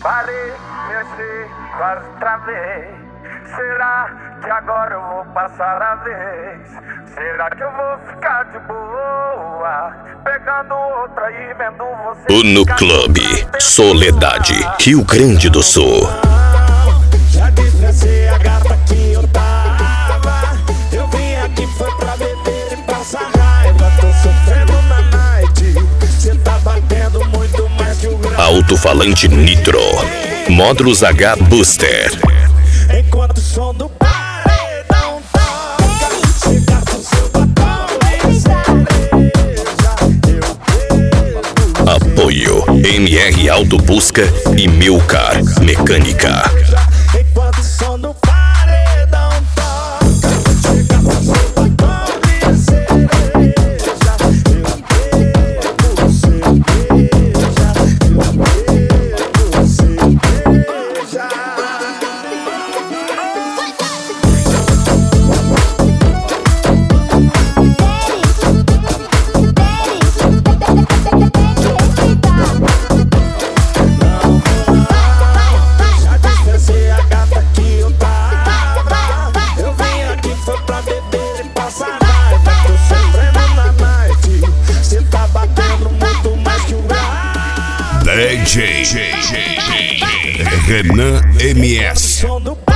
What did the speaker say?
Parei, mexi, quase travei. Será que agora eu vou passar a vez? Será que eu vou ficar de boa? Pegando outra e vendo você. No Clube Soledade, Rio Grande do Sul. Já disfarcei a gata que eu tava. Eu vim aqui foi pra beber e passar raiva. Tô sofrendo na night. Cê tá batendo muito mais que o grau. Alto-falante Nitro, Módulos H Booster. Enquanto o som do paredão toca, cê gasta o seu batom de cereja. Eu bebo. Apoio MR Auto Busca e Milcar Mecânica. Enquanto o som do paredão toca, cê gasta o seu batom de cereja. Eu bebo cerveja. Eu bebo cerveja. Já disfarcei a gata que eu tava. Eu vim aqui foi pra beber e passar raiva. Tô sofrendo na night. Cê tá batendo muito mais que o grau. DJ Renan MS. Som do